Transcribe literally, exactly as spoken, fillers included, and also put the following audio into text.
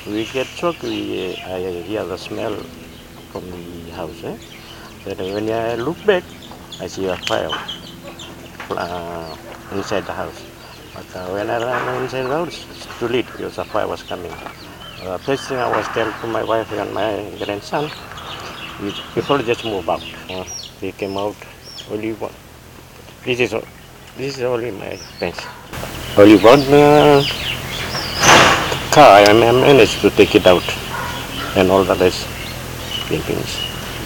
we get shocked. We uh, I hear the smell from the house. Eh? Then when I look back, I see a fire uh, inside the house. But uh, when I ran inside the house, it's too late because the fire was coming. Uh, first thing I was telling to my wife and my grandson, we people just move out. Uh, they came out only one. This is this is only my fence. Only one uh, car. I managed to take it out, and all the rest they finished.